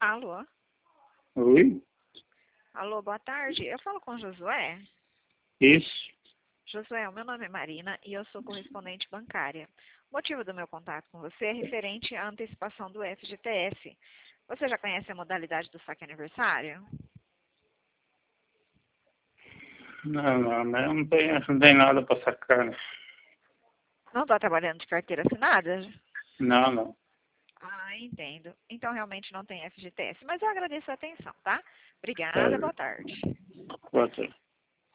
Alô? Oi? Alô, boa tarde. Eu falo com o Josué. Isso. Josué, o meu nome é Marina e eu sou correspondente bancária. O motivo do meu contato com você é referente à antecipação do FGTS. Você já conhece a modalidade do saque aniversário? Não, mas não tem nada para sacar, né? Não está trabalhando de carteira assinada? Não. Ah, entendo. Então realmente não tem FGTS. Mas eu agradeço a atenção, tá? Obrigada, É, boa tarde. pode ser.